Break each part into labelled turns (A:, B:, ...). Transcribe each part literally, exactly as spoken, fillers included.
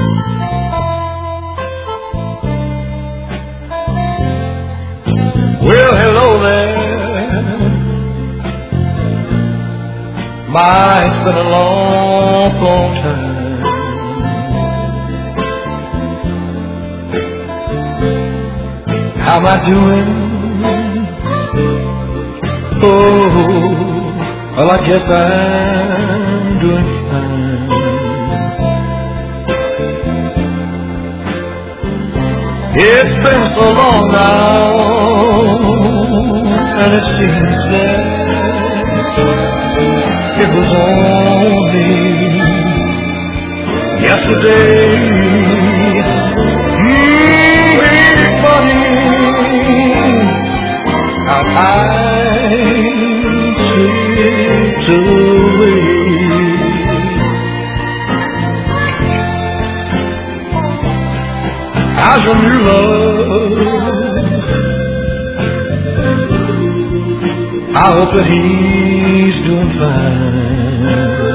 A: Well, hello there. My, it's been a long, long time. How am I doing? Oh, well, I guess I'm doing fine. It's been so long now, and it seems that it was only yesterday. Mm, it's funny how time slips away. How's your new love? I hope that he's doing fine.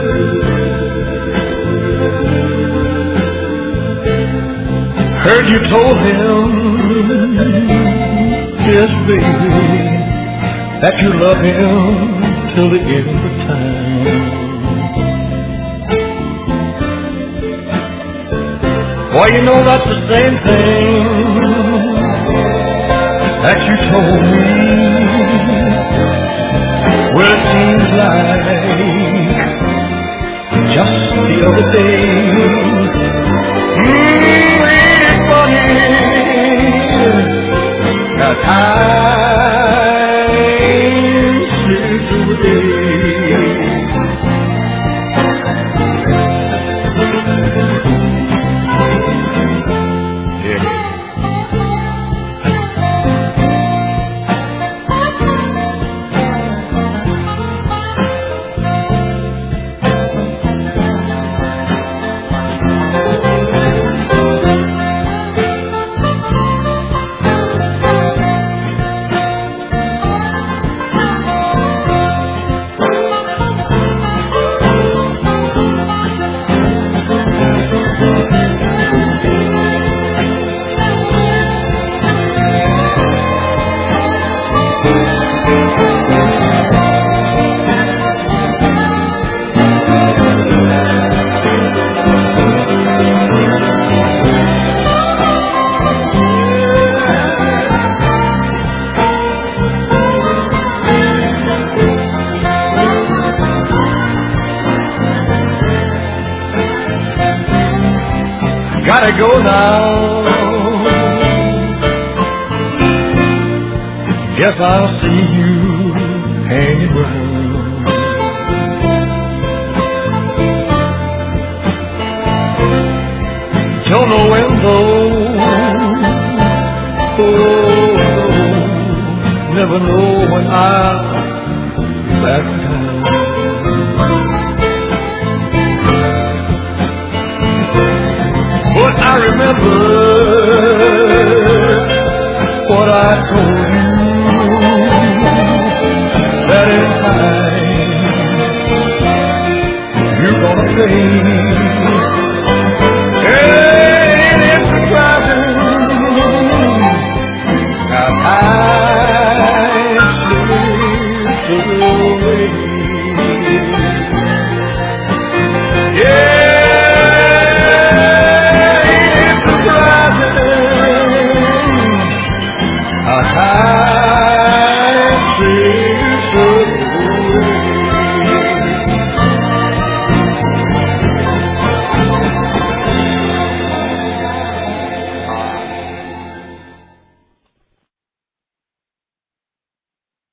A: Heard you told him, yes, baby, that you love him till the end of time. Well, you know that's the same thing that you told me. Well, it seems like just the other day. Mmm, it's funny how time slips away. Gotta go now. Guess I'll see you hanging around. Don't know when though. Oh, never know when I'll be back in town. But I remember what I told you, that in time you're gonna pay. And it's surprising how time slips away. Yeah. Time